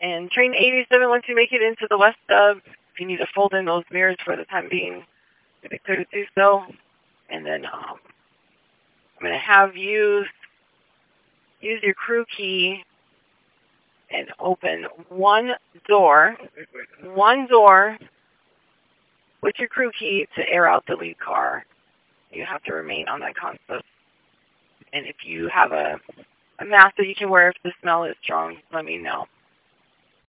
And train 87, once you make it into the west stub, if you need to fold in those mirrors for the time being, you'll be clear to do so. And then I'm going to have you use your crew key and open one door with your crew key to air out the lead car. You have to remain on that console. And if you have a mask that you can wear if the smell is strong, let me know.